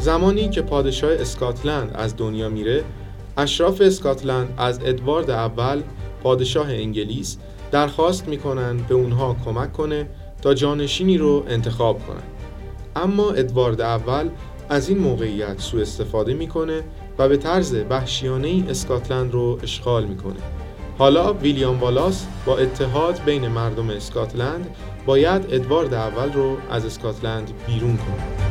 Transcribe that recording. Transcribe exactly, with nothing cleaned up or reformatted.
زمانی که پادشاه اسکاتلند از دنیا میره، اشراف اسکاتلند از ادوارد اول پادشاه انگلیس درخواست میکنن به اونها کمک کنه تا جانشینی رو انتخاب کنن. اما ادوارد اول از این موقعیت سوء استفاده میکنه و به طرز وحشیانه‌ای اسکاتلند رو اشغال میکنه. حالا ویلیام والاس با اتحاد بین مردم اسکاتلند باید ادوارد اول رو از اسکاتلند بیرون کنه.